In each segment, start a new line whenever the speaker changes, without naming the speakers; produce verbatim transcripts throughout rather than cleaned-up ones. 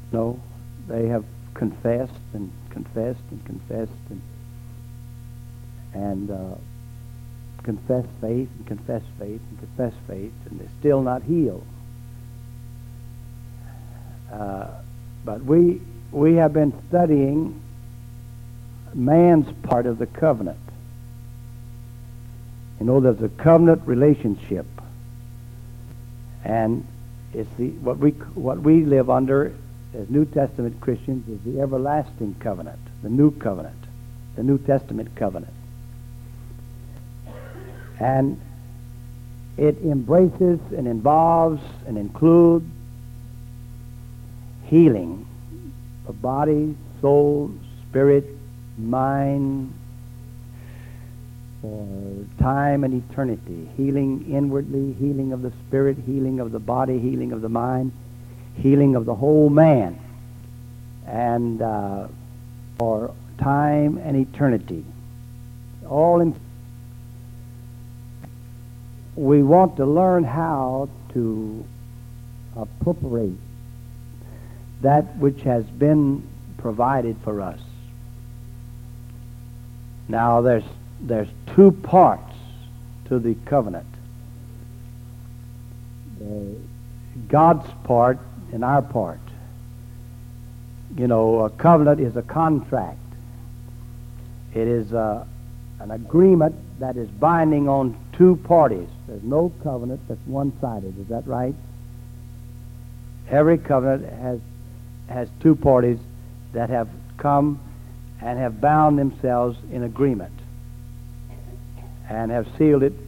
No, they have confessed and confessed and confessed and and uh, confessed faith and confessed faith and confessed faith, and they're still not healed. Uh, but we we have been studying man's part of the covenant. You know, there's a covenant relationship, and it's the what we what we live under as New Testament Christians is the everlasting covenant, the new covenant, the New Testament covenant, and it embraces and involves and includes healing of body, soul, spirit, mind, for time and eternity. Healing inwardly, healing of the spirit, healing of the body, healing of the mind, healing of the whole man, and uh, for time and eternity. All in. We want to learn how to appropriate that which has been provided for us. Now there's there's two parts to the covenant. Uh, God's part and our part. You know, a covenant is a contract. It is uh, an agreement that is binding on two parties. There's no covenant that's one-sided. Is that right? Every covenant has has two parties that have come and have bound themselves in agreement and have sealed it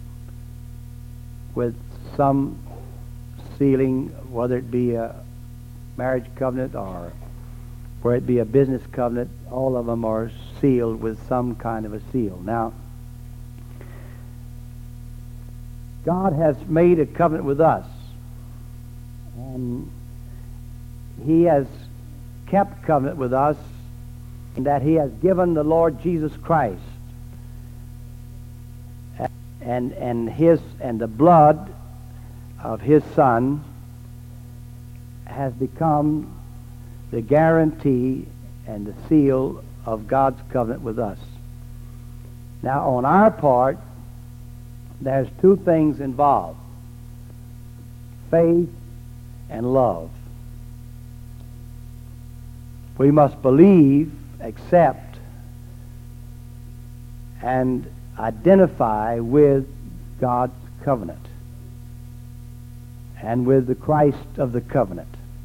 with some sealing, whether it be a marriage covenant or whether it be a business covenant. All of them are sealed with some kind of a seal. Now, God has made a covenant with us, and He has kept covenant with us in that He has given the Lord Jesus Christ, and and His and the blood of His Son has become the guarantee and the seal of God's covenant with us. Now, on our part, there's two things involved: faith and love. We must believe, accept, and identify with God's covenant and with the Christ of the covenant.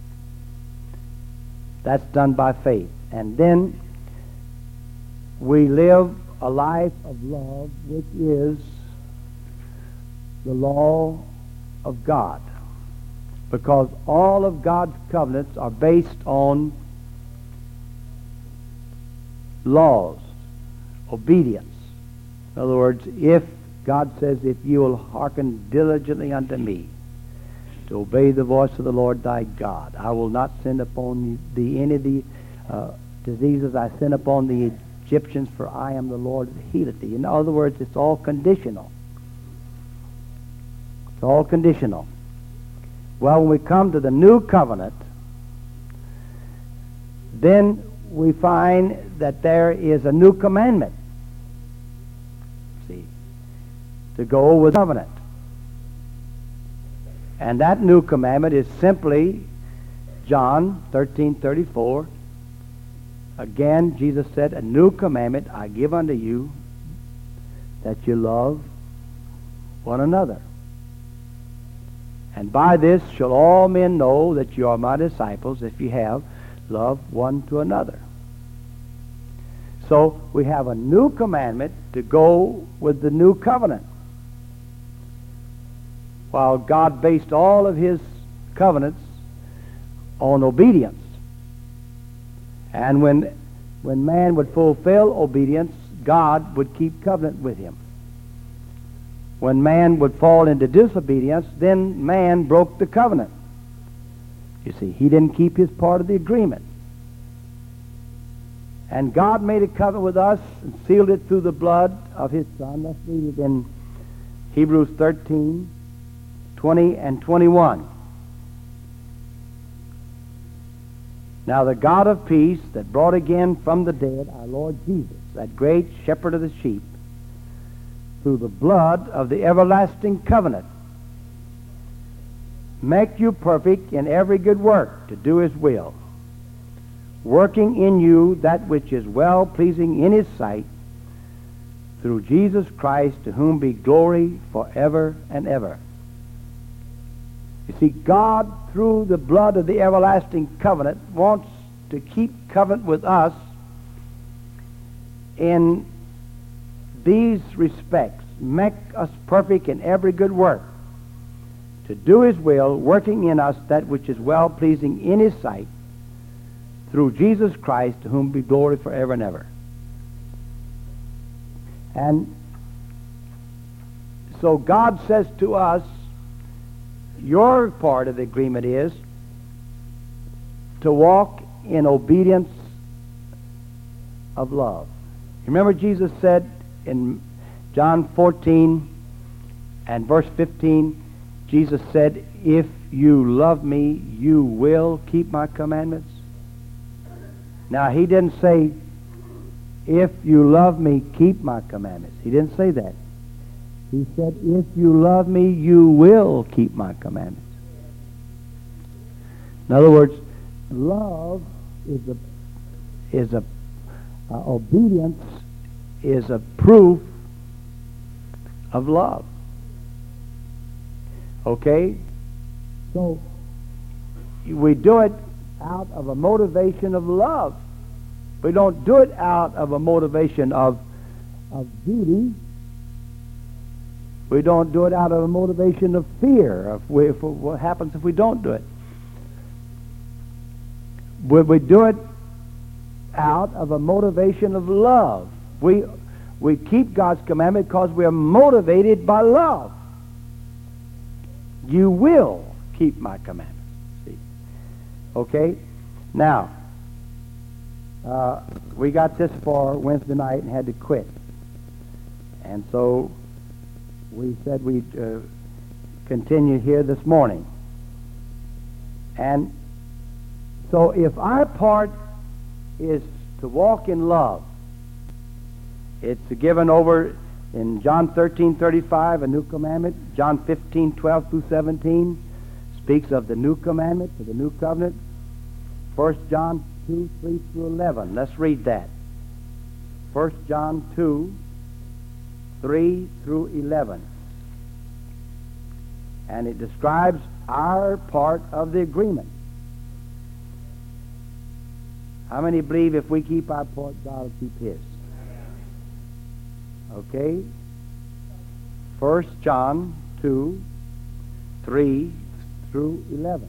That's done by faith. And then we live a life of love, which is the law of God, because all of God's covenants are based on laws, obedience. In other words, if God says, if you will hearken diligently unto me, to obey the voice of the Lord thy God, I will not send upon thee any of the uh, diseases I sent upon the Egyptians, for I am the Lord that healeth thee. In other words, it's all conditional. It's all conditional. Well, when we come to the new covenant, then we find that there is a new commandment. See, to go with covenant. And that new commandment is simply John thirteen thirty-four. Again, Jesus said, a new commandment I give unto you, that you love one another. And by this shall all men know that you are my disciples, if you have love one to another. So we have a new commandment to go with the new covenant. While God based all of His covenants on obedience. And when, when man would fulfill obedience, God would keep covenant with him. When man would fall into disobedience, then man broke the covenant. You see, he didn't keep his part of the agreement. And God made a covenant with us and sealed it through the blood of His Son. Let's read it in Hebrews thirteen, twenty and twenty-one. Now the God of peace that brought again from the dead our Lord Jesus, that great shepherd of the sheep, through the blood of the everlasting covenant, make you perfect in every good work to do his will, working in you that which is well-pleasing in his sight, through Jesus Christ, to whom be glory forever and ever. You see, God, through the blood of the everlasting covenant, wants to keep covenant with us in these respects. Make us perfect in every good work, to do his will, working in us that which is well-pleasing in his sight, through Jesus Christ, to whom be glory forever and ever. And so God says to us, your part of the agreement is to walk in obedience of love. Remember Jesus said in John fourteen and verse fifteen, Jesus said, if you love me, you will keep my commandments. Now, he didn't say, if you love me, keep my commandments. He didn't say that. He said, if you love me, you will keep my commandments. In other words, love is a, is a, uh, obedience is a proof of love. Okay? So, we do it out of a motivation of love. We don't do it out of a motivation of, of duty. We don't do it out of a motivation of fear of we, if, what happens if we don't do it. We, we do it out of a motivation of love. We, we keep God's commandment because we are motivated by love. You will keep my commandments. See? Okay? Now, uh, we got this far Wednesday night and had to quit. And so we said we'd uh, continue here this morning. And so if our part is to walk in love, it's given over in John thirteen thirty-five, a new commandment. John fifteen twelve through seventeen speaks of the new commandment, of the new covenant. First John two three through eleven. Let's read that. First John two three through eleven. And it describes our part of the agreement. How many believe if we keep our part, God will keep his? Okay? First John two three through eleven.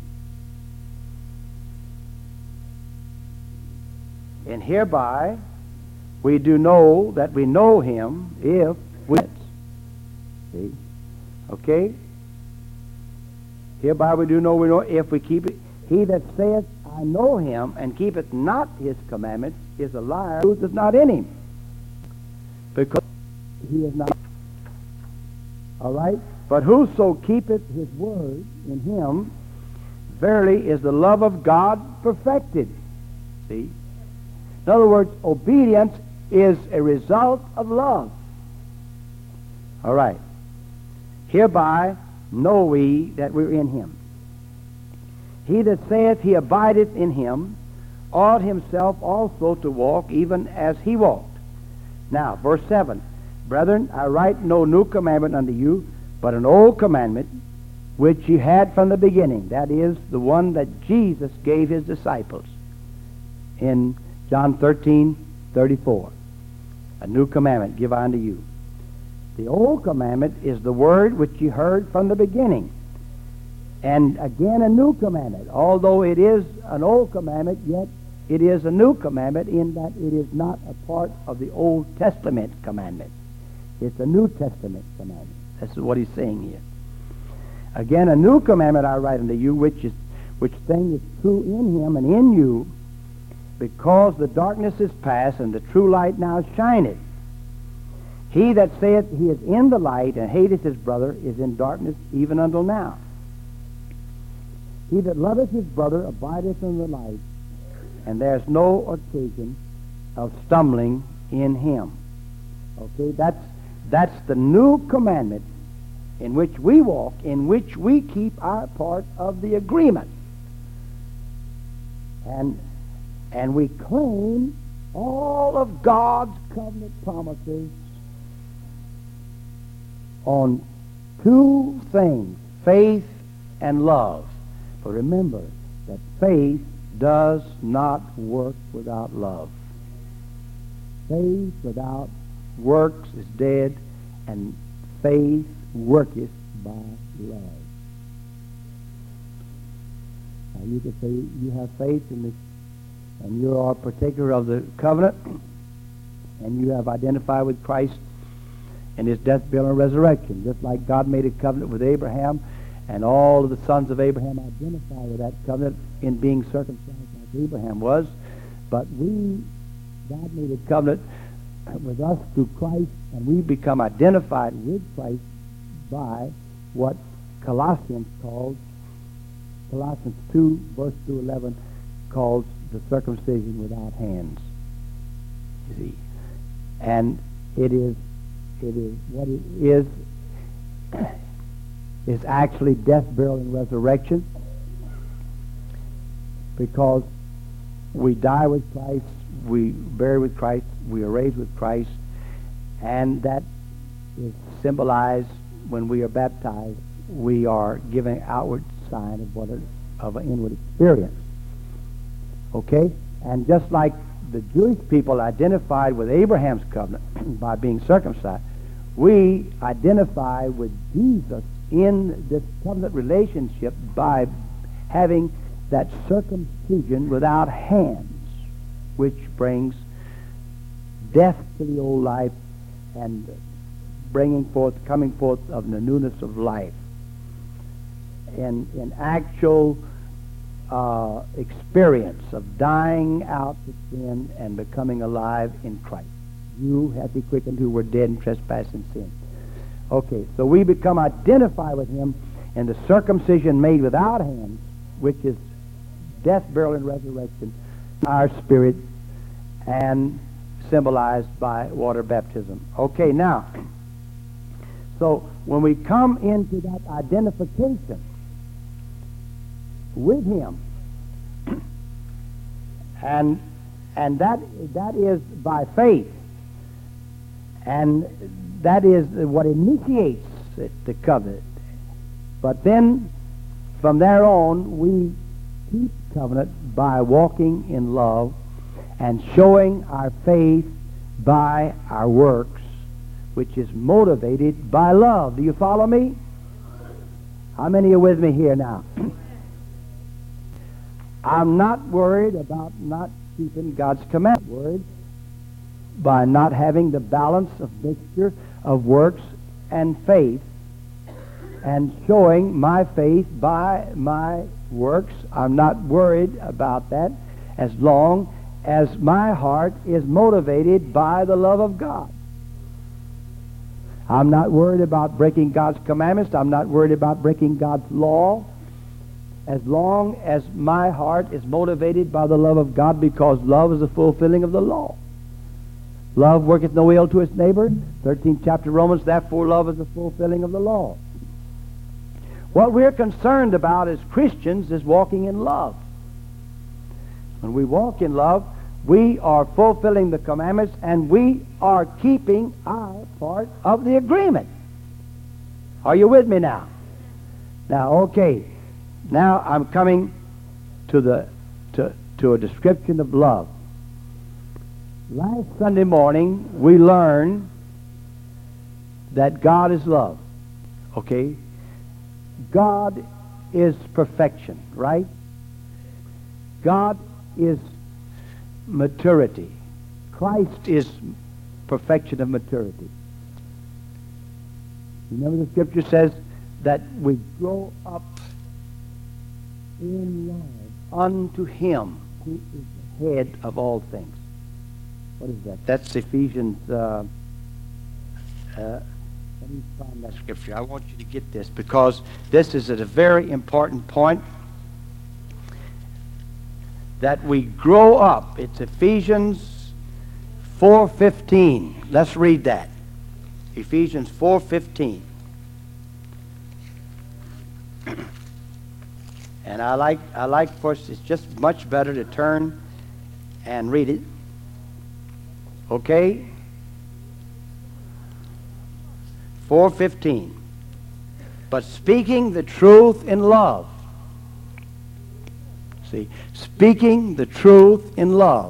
And hereby we do know that we know him if we... See? Okay? Hereby we do know we know if we keep it. He that saith, I know him, and keepeth not his commandments, is a liar, truth is not in him. Because he is not. All right? But whoso keepeth his word, in him, verily is the love of God perfected. See? In other words, obedience is a result of love. All right. Hereby know we that we're in him. He that saith he abideth in him ought himself also to walk even as he walked. Now, verse seven. Brethren, I write no new commandment unto you, but an old commandment which ye had from the beginning. That is, the one that Jesus gave his disciples in John thirteen thirty-four. A new commandment give I unto you. The old commandment is the word which ye heard from the beginning. And again a new commandment. Although it is an old commandment, yet it is a new commandment in that it is not a part of the Old Testament commandment. It's a New Testament commandment. That's what he's saying here. Again, a new commandment I write unto you, which is which thing is true in him and in you, because the darkness is past and the true light now shineth. He that saith he is in the light and hateth his brother is in darkness even until now. He that loveth his brother abideth in the light, and there's no occasion of stumbling in him. Okay, that's that's the new commandment in which we walk, in which we keep our part of the agreement. And and we claim all of God's covenant promises on two things, faith and love. But remember that faith does not work without love. Faith without works is dead, and faith worketh by love. Now you can say you have faith in this, and you are a partaker of the covenant, and you have identified with Christ in his death, burial, and resurrection, just like God made a covenant with Abraham, and all of the sons of Abraham identify with that covenant in being circumcised like Abraham was. But we, God made a covenant with us through Christ, and we become identified with Christ by what Colossians calls, Colossians two, verse through eleven, calls the circumcision without hands. You see, and it is, it is what it is. Is actually death, burial, and resurrection, because we die with Christ, we bury with Christ, we are raised with Christ, and that is symbolized when we are baptized. We are giving outward sign of what a, of an inward experience. Okay, and just like the Jewish people identified with Abraham's covenant by being circumcised, we identify with Jesus in this covenant relationship by having that circumcision without hands, which brings death to the old life and bringing forth, coming forth of the newness of life. In, in actual uh, experience of dying out to sin and becoming alive in Christ. You hath he quickened who were dead in trespass and sin. Okay, so we become identified with him in the circumcision made without hands, which is death, burial, and resurrection, our spirit, and symbolized by water baptism. Okay, now, so when we come into that identification with him, and and that that is by faith, and that is what initiates it, the covenant. But then, from there on, we keep covenant by walking in love and showing our faith by our works, which is motivated by love. Do you follow me? How many are with me here now? I'm not worried about not keeping God's commandment. Worried by not having the balance of mixture of works and faith, and showing my faith by my works. I'm not worried about that as long as my heart is motivated by the love of God. I'm not worried about breaking God's commandments. I'm not worried about breaking God's law, as long as my heart is motivated by the love of God, because love is the fulfilling of the law. Love worketh no ill to its neighbor. thirteenth chapter of Romans, therefore love is the fulfilling of the law. What we're concerned about as Christians is walking in love. When we walk in love, we are fulfilling the commandments, and we are keeping our part of the agreement. Are you with me now? Now, okay. Now I'm coming to the to, to a description of love. Last Sunday morning, we learned that God is love. Okay? God is perfection, right? God is maturity. Christ is perfection of maturity. Remember the scripture says that we grow up in love unto him who is the head of all things. What is that? That's Ephesians. Uh, uh, let me find that scripture. I want you to get this, because this is at a very important point. that we grow up. It's Ephesians four fifteen. Let's read that. Ephesians four fifteen. And I like, I like first, it's just much better to turn and read it. Okay? four fifteen. But speaking the truth in love. See, speaking the truth in love.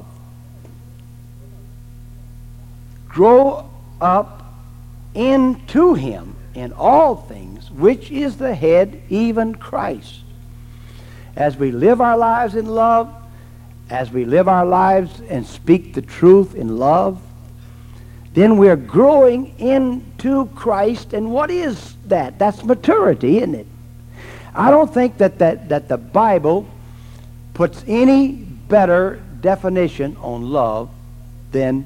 Grow up into him in all things, which is the head, even Christ. As we live our lives in love, as we live our lives and speak the truth in love, then we're growing into Christ. And what is that? That's maturity, isn't it? I don't think that, that, that the Bible puts any better definition on love than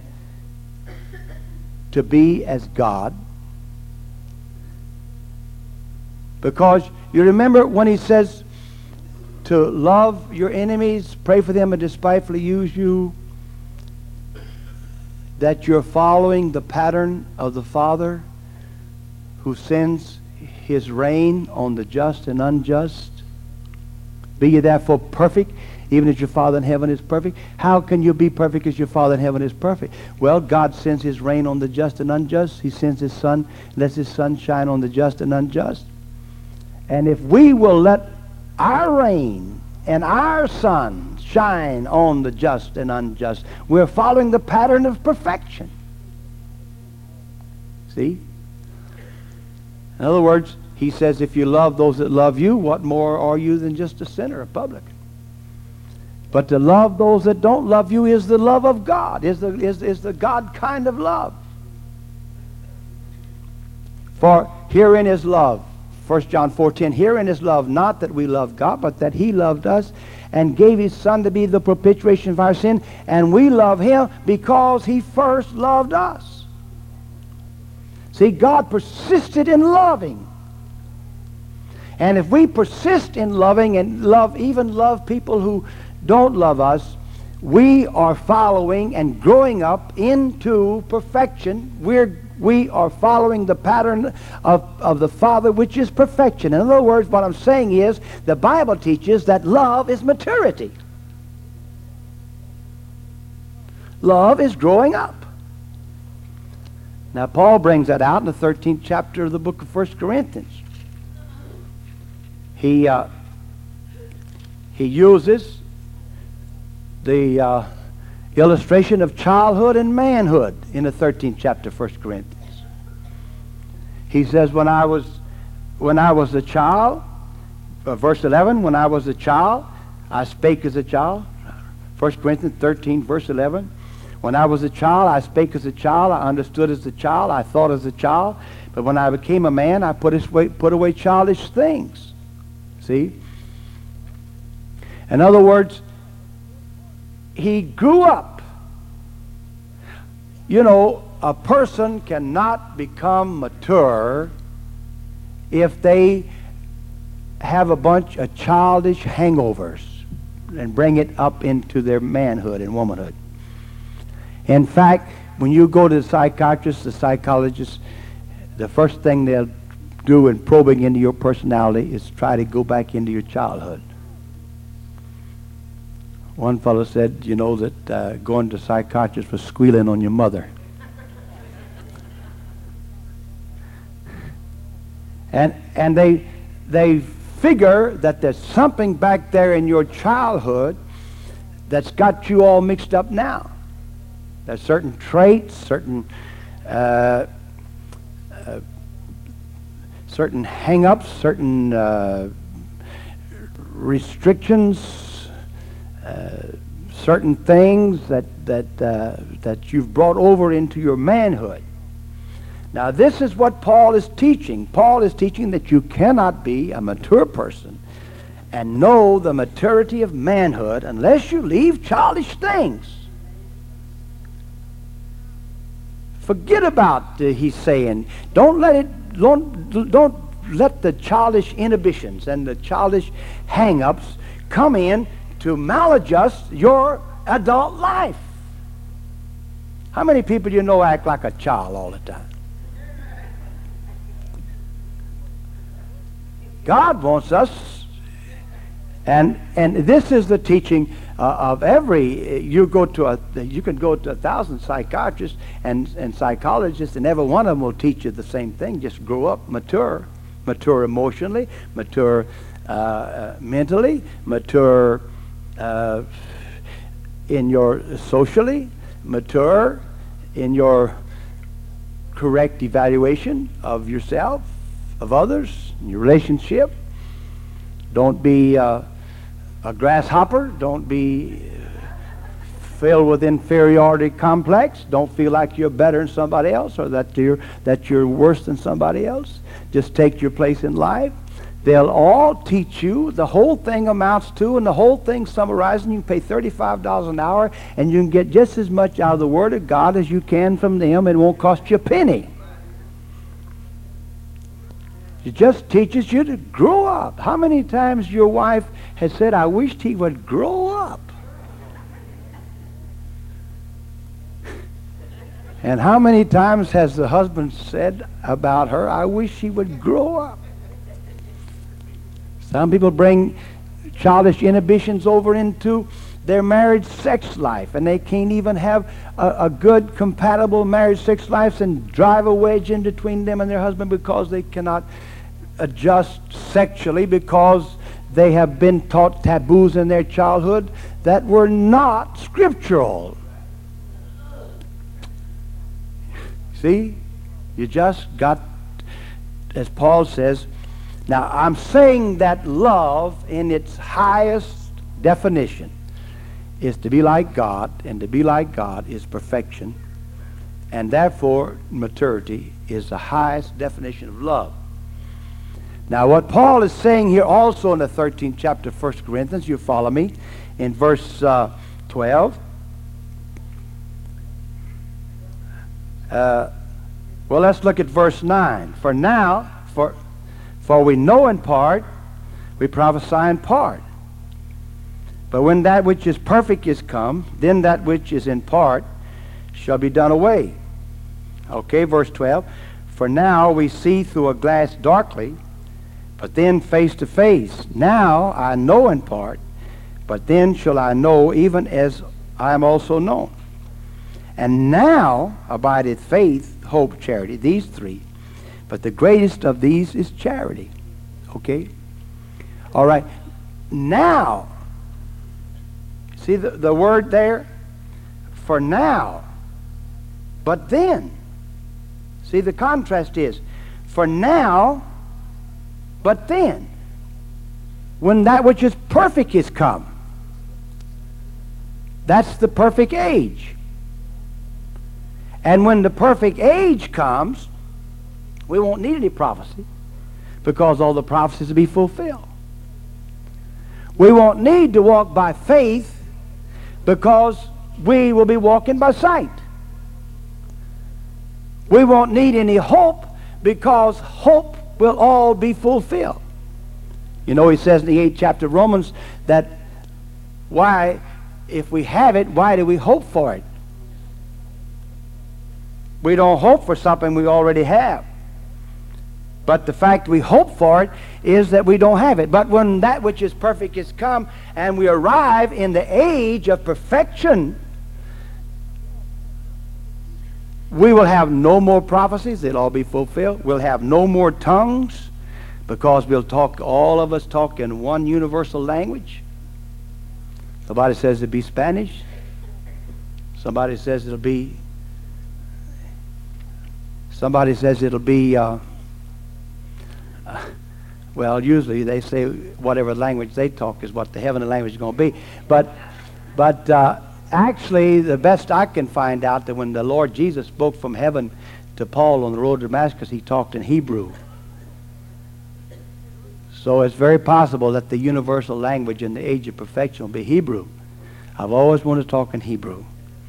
to be as God. Because you remember when he says to love your enemies, pray for them and despitefully use you, that you're following the pattern of the Father who sends his rain on the just and unjust. Be ye therefore perfect, even as your Father in heaven is perfect. How can you be perfect as your Father in heaven is perfect? Well, God sends his rain on the just and unjust. He sends his sun, lets his sun shine on the just and unjust. And if we will let our rain and our sun shine on the just and unjust, we're following the pattern of perfection. See? In other words, he says, if you love those that love you, what more are you than just a sinner, a publican? But to love those that don't love you is the love of God, is the, is, is the God kind of love. For herein is love. First John four ten, herein is love, not that we love God, but that he loved us and gave his Son to be the propitiation of our sin, and we love him because he first loved us. See, God persisted in loving. And if we persist in loving and love, even love people who don't love us, we are following and growing up into perfection. We're We are following the pattern of, of the Father, which is perfection. In other words, what I'm saying is, the Bible teaches that love is maturity. Love is growing up. Now, Paul brings that out in the thirteenth chapter of the book of First Corinthians. He, uh, he uses the uh, illustration of childhood and manhood in the thirteenth chapter of First Corinthians. He says, when I was when I was a child, uh, verse eleven, when I was a child, I spake as a child. First Corinthians thirteen, verse eleven. When I was a child, I spake as a child, I understood as a child, I thought as a child. But when I became a man, I put away, put away childish things. See? In other words, he grew up. You know, a person cannot become mature if they have a bunch of childish hangovers and bring it up into their manhood and womanhood. In fact, when you go to the psychiatrist, the psychologist, the first thing they'll do in probing into your personality is try to go back into your childhood. One fellow said, you know, that uh, going to a psychiatrist was squealing on your mother. And, and they, they figure that there's something back there in your childhood that's got you all mixed up now. There's certain traits, certain uh, uh, certain hang-ups, certain uh, restrictions, uh, certain things that that uh, that you've brought over into your manhood. Now, this is what Paul is teaching. Paul is teaching that you cannot be a mature person and know the maturity of manhood unless you leave childish things. Forget about, uh, he's saying, don't let it, don't, don't let the childish inhibitions and the childish hang-ups come in to maladjust your adult life. How many people you know act like a child all the time? God wants us, and and this is the teaching uh, of every. You go to a, you can go to a thousand psychiatrists and and psychologists, and every one of them will teach you the same thing. Just grow up, mature, mature emotionally, mature uh, uh, mentally, mature uh, in your socially, mature in your correct evaluation of yourself, of others, in your relationship. Don't be uh, a grasshopper. Don't be filled with inferiority complex. Don't feel like you're better than somebody else, or that you're that you're worse than somebody else. Just take your place in life. They'll all teach you. The whole thing amounts to, and the whole thing summarizing, you can pay thirty-five dollars an hour, and you can get just as much out of the Word of God as you can from them. It won't cost you a penny. It just teaches you to grow up. How many times your wife has said, I wished he would grow up? And how many times has the husband said about her, I wish he would grow up? Some people bring childish inhibitions over into their marriage sex life, and they can't even have a, a good, compatible marriage sex life, and drive a wedge in between them and their husband because they cannot adjust sexually, because they have been taught taboos in their childhood that were not scriptural. See? You just got, as Paul says, now I'm saying that love in its highest definition is to be like God, and to be like God is perfection, and therefore maturity is the highest definition of love. Now what Paul is saying here also in the thirteenth chapter of First Corinthians, you follow me, in verse uh, twelve. Uh, well, let's look at verse nine. For now, for, for we know in part, we prophesy in part. But when that which is perfect is come, then that which is in part shall be done away. Okay, verse twelve. For now we see through a glass darkly, but then face to face. Now I know in part, but then shall I know even as I am also known. And now abideth faith, hope, charity, these three. But the greatest of these is charity. Okay? All right. Now, see the, the word there? For now. But then. See, the contrast is, for now, but then, when that which is perfect is come. That's the perfect age. And when the perfect age comes, we won't need any prophecy, because all the prophecies will be fulfilled. We won't need to walk by faith, because we will be walking by sight. We won't need any hope, because hope will all be fulfilled. You know, he says in the eighth chapter of Romans that why, if we have it, why do we hope for it? We don't hope for something we already have. But the fact we hope for it is that we don't have it. But when that which is perfect is come, and we arrive in the age of perfection, we will have no more prophecies. They'll all be fulfilled. We'll have no more tongues, because we'll talk, all of us talk in one universal language. Somebody says it'll be Spanish. Somebody says it'll be, somebody says it'll be, uh, uh, well, usually they say whatever language they talk is what the heavenly language is going to be. But, but, uh, actually, the best I can find out, that when the Lord Jesus spoke from heaven to Paul on the road to Damascus, he talked in Hebrew. So it's very possible that the universal language in the age of perfection will be Hebrew. I've always wanted to talk in Hebrew.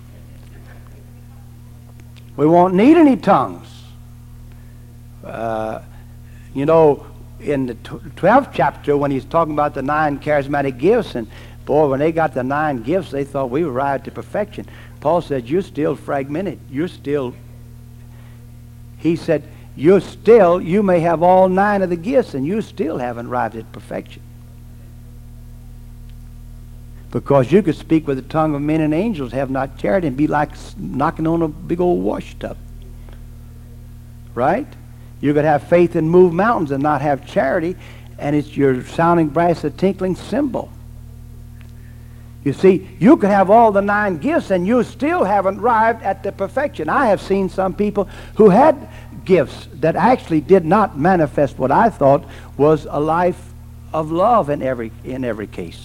We won't need any tongues. Uh, you know, in the twelfth chapter, when he's talking about the nine charismatic gifts, and Boy, when they got the nine gifts, they thought we arrived to perfection. Paul said, you're still fragmented. You're still, he said, you're still, you may have all nine of the gifts, and you still haven't arrived at perfection. Because you could speak with the tongue of men and angels, have not charity, and be like knocking on a big old wash tub. Right? You could have faith and move mountains and not have charity, and it's your sounding brass, a tinkling cymbal. You see, you could have all the nine gifts and you still haven't arrived at the perfection. I have seen some people who had gifts that actually did not manifest what I thought was a life of love in every, in every case.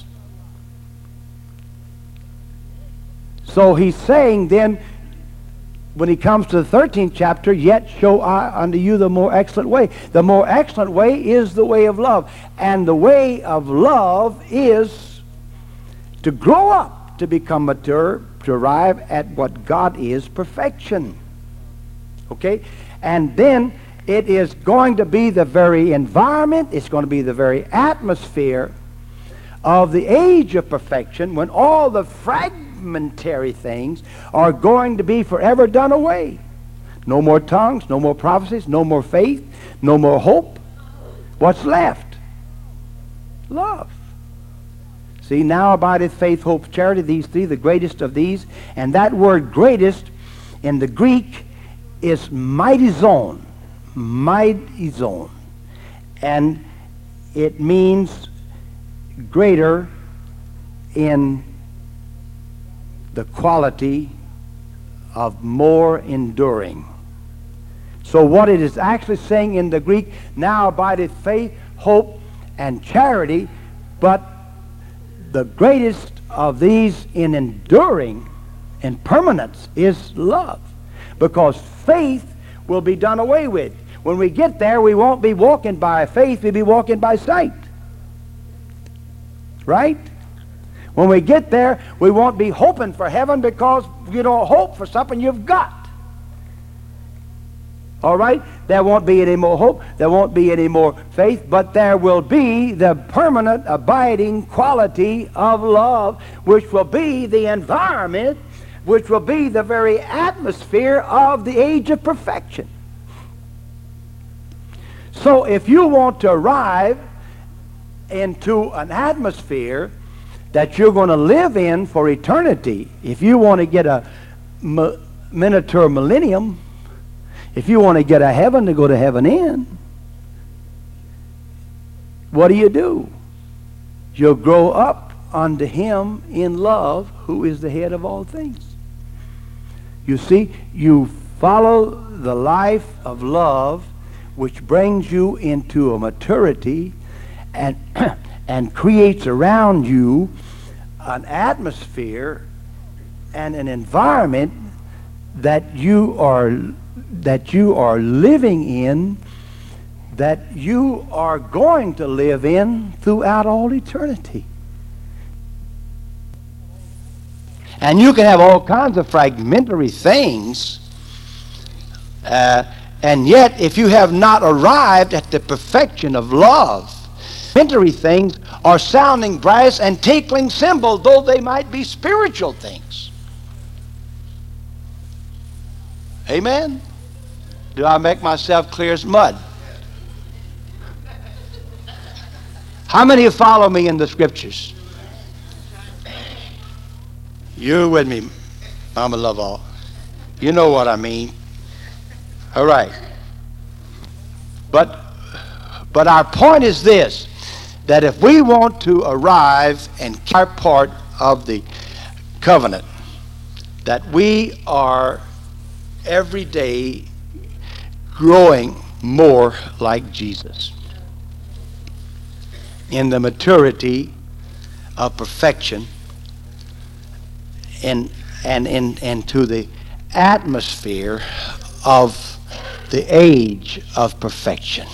So he's saying then, when he comes to the thirteenth chapter, yet show I unto you the more excellent way. The more excellent way is the way of love. And the way of love is to grow up, to become mature, to arrive at what God is, perfection. Okay? And then it is going to be the very environment, it's going to be the very atmosphere of the age of perfection, when all the fragmentary things are going to be forever done away. No more tongues, no more prophecies, no more faith, no more hope. What's left? Love. See, now abideth faith, hope, charity, these three, the greatest of these. And that word greatest in the Greek is mightizon. Mightizon. And it means greater in the quality of more enduring. So what it is actually saying in the Greek, now abideth faith, hope, and charity, but the greatest of these in enduring and permanence is love. Because faith will be done away with. When we get there, we won't be walking by faith, we'll be walking by sight. Right? When we get there, we won't be hoping for heaven, because you don't hope for something you've got. All right? There won't be any more hope. There won't be any more faith. But there will be the permanent, abiding quality of love, which will be the environment, which will be the very atmosphere of the age of perfection. So if you want to arrive into an atmosphere that you're going to live in for eternity, if you want to get a miniature millennium, if you want to get a heaven to go to heaven in, what do you do? You'll grow up unto him in love, who is the head of all things. You see, you follow the life of love, which brings you into a maturity and, and creates around you an atmosphere and an environment that you are that you are living in, that you are going to live in throughout all eternity. And you can have all kinds of fragmentary things, uh, and yet if you have not arrived at the perfection of love, fragmentary things are sounding brass and tinkling cymbal, though they might be spiritual things. Amen? Do I make myself clear as mud? How many of you follow me in the scriptures? You're with me, Mama Love All. You know what I mean. All right. But, but our point is this, that if we want to arrive and keep our part of the covenant, that we are every day growing more like Jesus in the maturity of perfection, and and in and to the atmosphere of the age of perfection.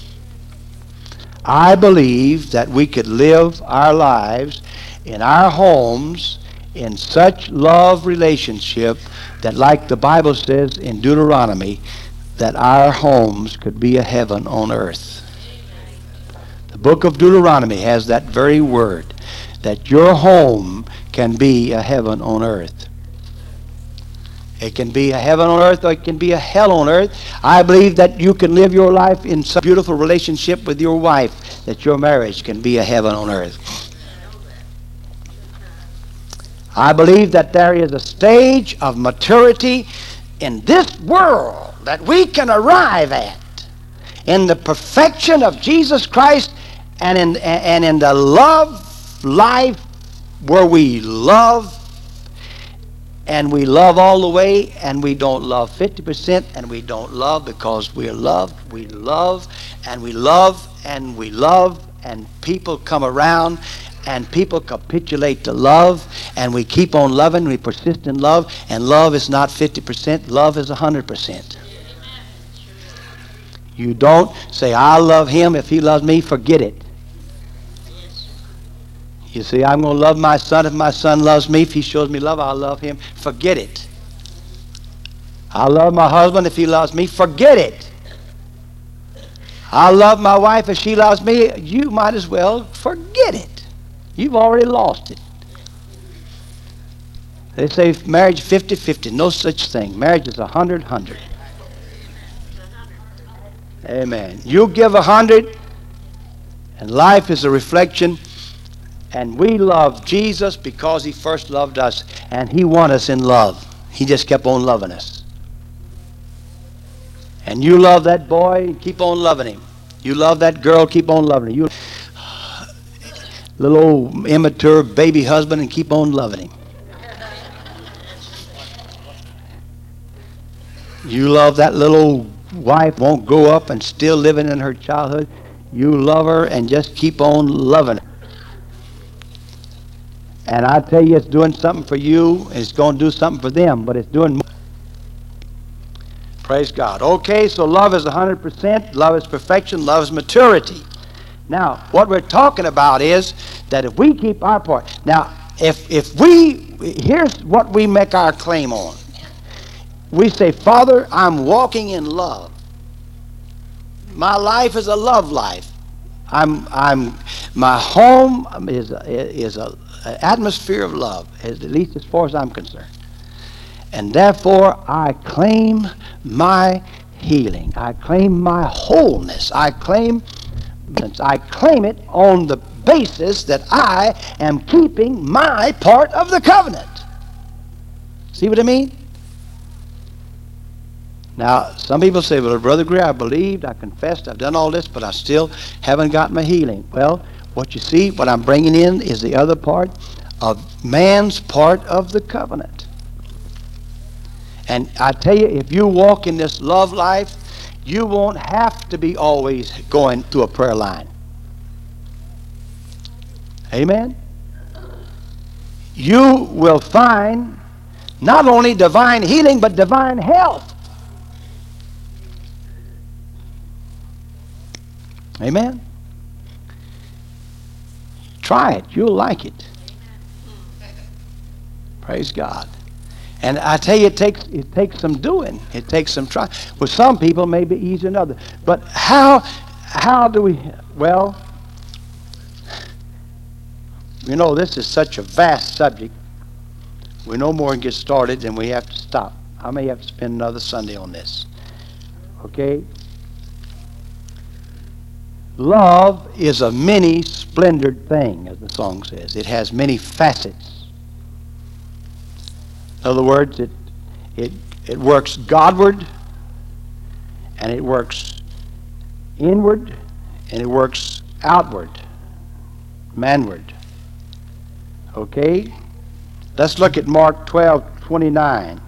I believe that we could live our lives in our homes in such love relationship that, like the Bible says in Deuteronomy, that our homes could be a heaven on earth. The book of Deuteronomy has that very word, that your home can be a heaven on earth. It can be a heaven on earth, or it can be a hell on earth. I believe that you can live your life in some beautiful relationship with your wife, that your marriage can be a heaven on earth. I believe that there is a stage of maturity in this world that we can arrive at in the perfection of Jesus Christ, and in, and in the love life where we love, and we love all the way, and we don't love fifty percent, and we don't love because we're loved. We love, and we love, and we love, and people come around, and people capitulate to love, and we keep on loving, we persist in love, and love is not fifty percent, love is one hundred percent. You don't say, I love him, if he loves me, forget it. You see, I'm going to love my son if my son loves me. If he shows me love, I'll love him. Forget it. I love my husband if he loves me. Forget it. I love my wife if she loves me. You might as well forget it. You've already lost it. They say marriage fifty fifty. No such thing. Marriage is one hundred one hundred. Amen. You give a hundred, and life is a reflection. And we love Jesus because he first loved us, and he won us in love. He just kept on loving us. And you love that boy, keep on loving him. You love that girl, keep on loving her. You little old immature baby husband, and keep on loving him. You love that little old wife, won't grow up and still living in her childhood. You love her and just keep on loving her. And I tell you, it's doing something for you. It's going to do something for them, but it's doing more. Praise God. Okay, so love is one hundred percent. Love is perfection. Love is maturity. Now, what we're talking about is that if we keep our part. Now, if, if we, here's what we make our claim on. We say, Father, I'm walking in love. My life is a love life. I'm, I'm, my home is a, is a an atmosphere of love, at least as far as I'm concerned. And therefore, I claim my healing. I claim my wholeness. I claim, I claim it on the basis that I am keeping my part of the covenant. See what I mean? Now, some people say, well, Brother Greer, I believed, I confessed, I've done all this, but I still haven't got my healing. Well, what you see, what I'm bringing in is the other part of man's part of the covenant. And I tell you, if you walk in this love life, you won't have to be always going to a prayer line. Amen? You will find not only divine healing, but divine health. Amen? Try it. You'll like it. Praise God. And I tell you, it takes it takes some doing. It takes some trying. With some people, maybe easier than others. But how how do we? Well, you know, this is such a vast subject. We no more can get started, and we have to stop. I may have to spend another Sunday on this. Okay. Love is a many splendored thing, as the song says. It has many facets. In other words, it, it, it works Godward, and it works inward, and it works outward, manward. Okay? Let's look at Mark twelve twenty-nine.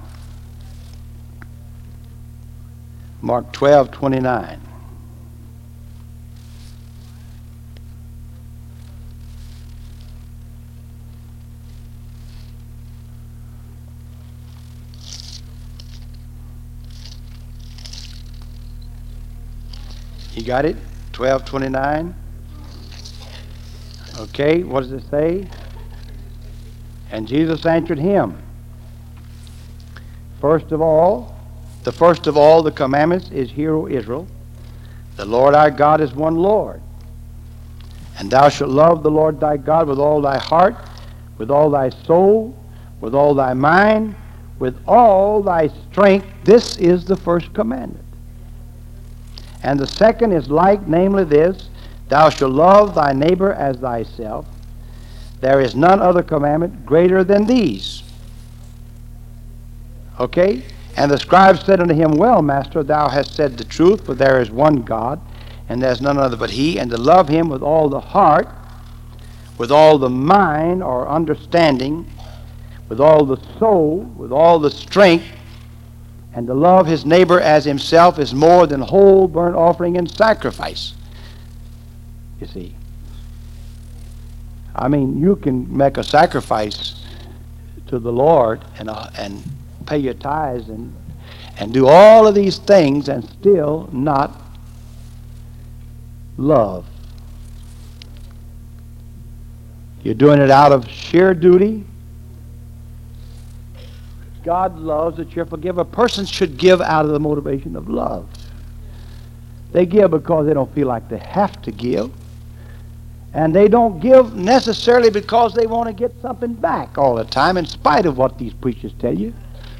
Mark twelve twenty-nine. You got it? twelve twenty-nine. Okay, what does it say? And Jesus answered him, first of all, the first of all the commandments is, Hear, O Israel, the Lord our God is one Lord. And thou shalt love the Lord thy God with all thy heart, with all thy soul, with all thy mind, with all thy strength. This is the first commandment. And the second is like, namely this, thou shalt love thy neighbor as thyself. There is none other commandment greater than these. Okay? And the scribe said unto him, Well, master, thou hast said the truth, for there is one God, and there is none other but he, and to love him with all the heart, with all the mind or understanding, with all the soul, with all the strength, and to love his neighbor as himself is more than whole burnt offering and sacrifice. You see. I mean, you can make a sacrifice to the Lord and, uh, and pay your tithes and, and do all of these things and still not love. You're doing it out of sheer duty. God loves a cheerful giver. A person should give out of the motivation of love. They give because they don't feel like they have to give. And they don't give necessarily because they want to get something back all the time, in spite of what these preachers tell you.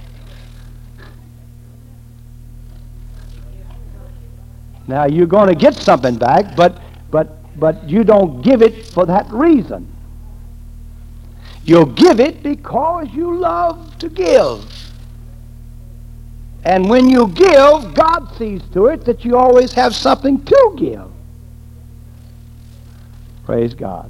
Now, you're going to get something back, but, but, but you don't give it for that reason. You'll give it because you love to give. And when you give, God sees to it that you always have something to give. Praise God.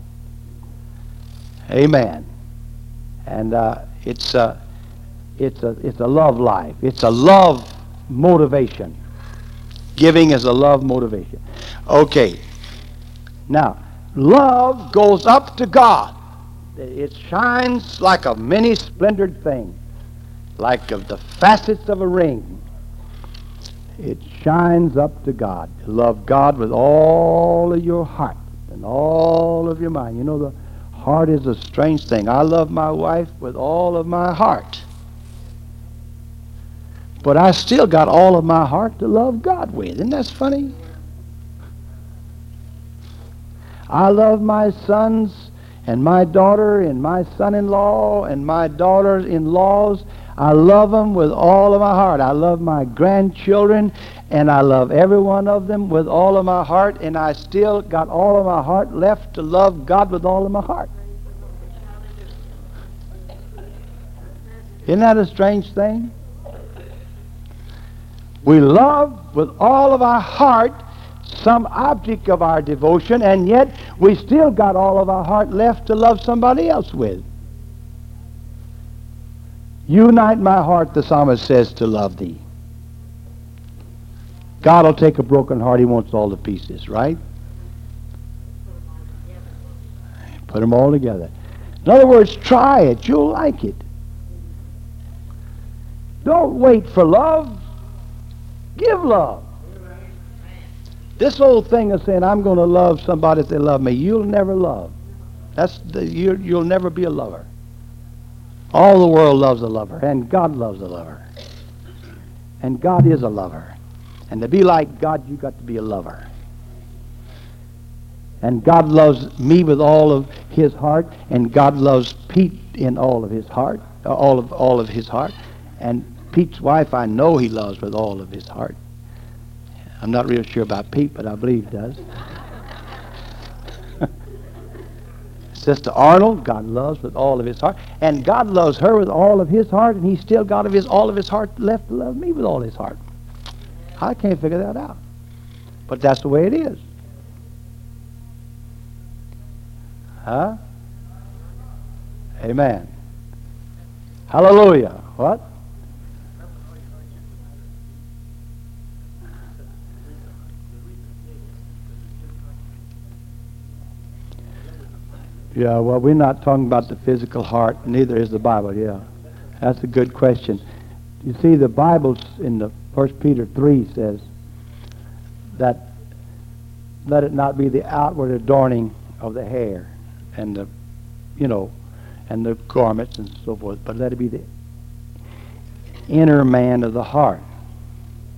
Amen. And uh, it's, a, it's, a, it's a love life. It's a love motivation. Giving is a love motivation. Okay. Now, love goes up to God. It shines like a many-splendored thing, like of the facets of a ring. It shines up to God. To love God with all of your heart and all of your mind. You know, the heart is a strange thing. I love my wife with all of my heart. But I still got all of my heart to love God with. Isn't that funny? I love my sons and my daughter and my son-in-law and my daughters-in-laws. I love them with all of my heart. I love my grandchildren, and I love every one of them with all of my heart, and I still got all of my heart left to love God with all of my heart. Isn't that a strange thing? We love with all of our heart some object of our devotion, and yet we still got all of our heart left to love somebody else with. Unite my heart, the psalmist says, to love thee. God will take a broken heart. He wants all the pieces, right? Put them all together. In other words, try it. You'll like it. Don't wait for love. Give love. This old thing of saying, I'm going to love somebody if they love me, you'll never love. That's the, you, you'll never be a lover. All the world loves a lover, and God loves a lover. And God is a lover. And to be like God, you've got to be a lover. And God loves me with all of his heart, and God loves Pete in all of his heart, uh, all of all of his heart. And Pete's wife, I know he loves with all of his heart. I'm not real sure about Pete, but I believe he does. Sister Arnold, God loves with all of his heart. And God loves her with all of his heart, and he's still got of his, all of his heart left to love me with all his heart. I can't figure that out. But that's the way it is. Huh? Amen. Hallelujah. What? Yeah, well, we're not talking about the physical heart, neither is the Bible, yeah. That's a good question. You see, the Bible in the First Peter three says that let it not be the outward adorning of the hair and the, you know, and the garments and so forth, but let it be the inner man of the heart.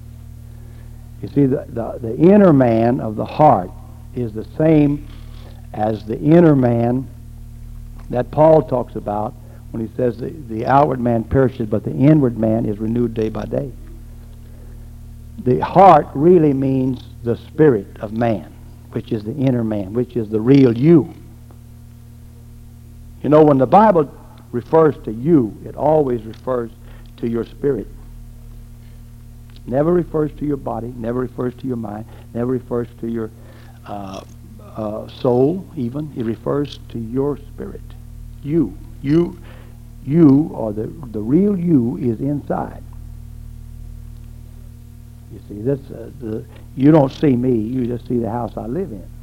You see, the, the, the inner man of the heart is the same as the inner man that Paul talks about when he says the, the outward man perishes, but the inward man is renewed day by day. The heart really means the spirit of man, which is the inner man, which is the real you. You know, when the Bible refers to you, it always refers to your spirit. Never refers to your body, never refers to your mind, never refers to your uh, uh, soul even. It refers to your spirit. You. You, you, or the, the real you is inside. You see, this, uh, the, you don't see me, you just see the house I live in.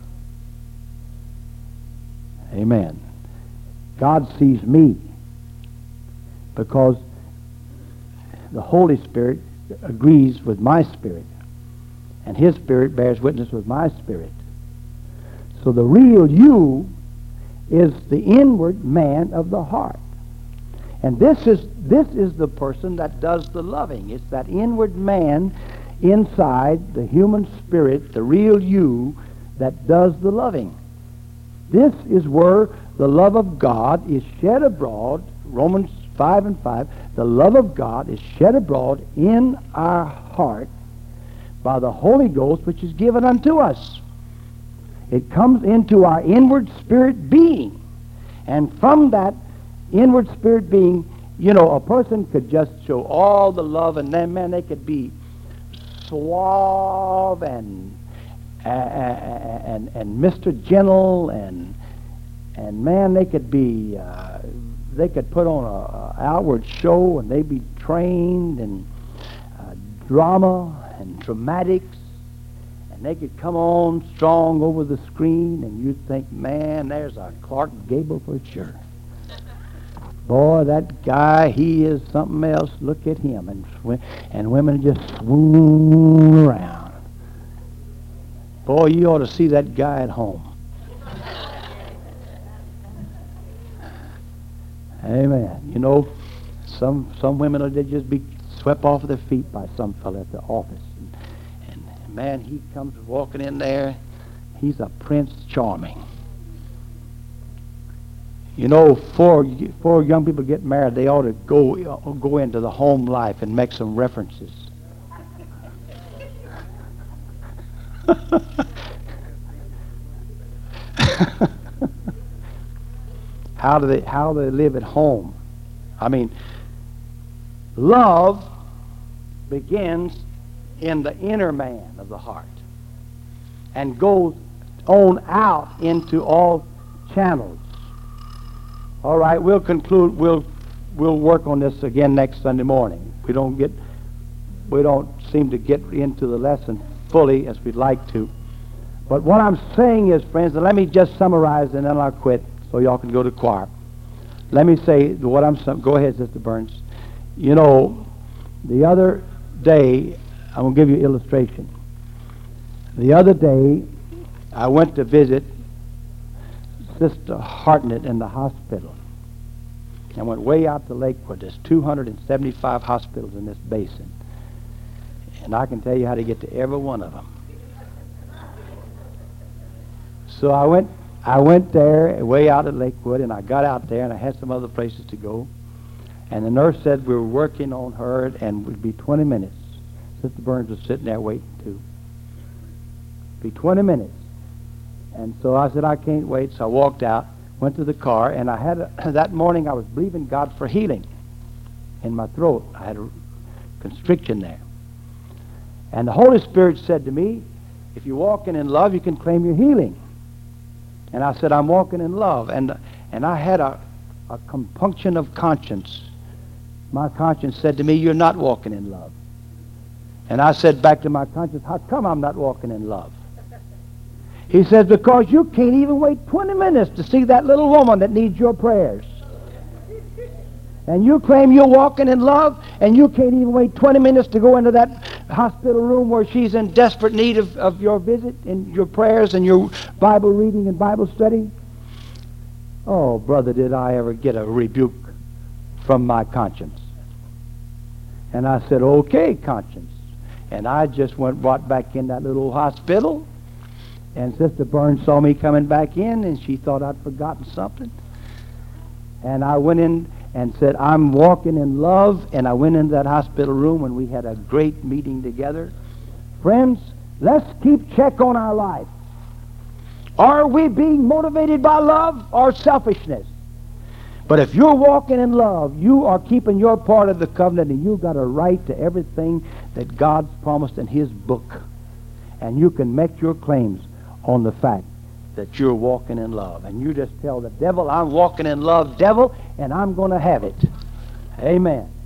Amen. God sees me because the Holy Spirit agrees with my spirit, and His Spirit bears witness with my spirit. So the real you is the inward man of the heart. And this is this is the person that does the loving. It's that inward man inside, the human spirit, the real you, that does the loving. This is where the love of God is shed abroad. Romans five and five. The love of God is shed abroad in our heart by the Holy Ghost, which is given unto us. It comes into our inward spirit being. And from that inward spirit being, you know, a person could just show all the love, and then, man, they could be suave and and, and, and Mister Gentle, and and man, they could be, uh, they could put on a, a outward show, and they'd be trained in uh, drama and dramatics. They could come on strong over the screen, and you'd think, man, there's a Clark Gable for sure. Boy, that guy, he is something else. Look at him. And, sw- and women just swoon around. Boy, you ought to see that guy at home. Amen. You know, some some women will just be swept off their feet by some fellow at the office. Man, he comes walking in there. He's a Prince Charming. You know, before, before young people get married, they ought to go, go into the home life and make some references. How do they, how do they live at home? I mean, love begins in the inner man of the heart and goes on out into all channels. All right, we'll conclude. We'll we'll work on this again next Sunday morning. We don't get we don't seem to get into the lesson fully as we'd like to. But what I'm saying is, friends, and let me just summarize, and then I'll quit so y'all can go to choir. Let me say what I'm. Go ahead, Sister Burns. You know, the other day, I'm going to give you an illustration. The other day, I went to visit Sister Hartnett in the hospital. I went way out to Lakewood. There's two hundred seventy-five hospitals in this basin. And I can tell you how to get to every one of them. So I went I went there way out at Lakewood, and I got out there, and I had some other places to go. And the nurse said we were working on her, and it would be twenty minutes. Sister Burns was sitting there waiting, too. Be twenty minutes. And so I said, I can't wait. So I walked out, went to the car, and I had a, that morning I was believing God for healing in my throat. I had a constriction there. And the Holy Spirit said to me, if you're walking in love, you can claim your healing. And I said, I'm walking in love. And and I had a, a compunction of conscience. My conscience said to me, you're not walking in love. And I said back to my conscience, how come I'm not walking in love? He says, because you can't even wait twenty minutes to see that little woman that needs your prayers. And you claim you're walking in love, and you can't even wait twenty minutes to go into that hospital room where she's in desperate need of, of your visit and your prayers and your Bible reading and Bible study. Oh, brother, did I ever get a rebuke from my conscience. And I said, okay, conscience. And I just went right back in that little hospital, And Sister Burns saw me coming back in, and she thought I'd forgotten something. And I went in and said, I'm walking in love. And I went into that hospital room, and we had a great meeting together. Friends, let's keep check on our life. Are we being motivated by love or selfishness? But if you're walking in love, you are keeping your part of the covenant, and you've got a right to everything that God's promised in His book. And you can make your claims on the fact that you're walking in love. And you just tell the devil, I'm walking in love, devil, and I'm going to have it. Amen.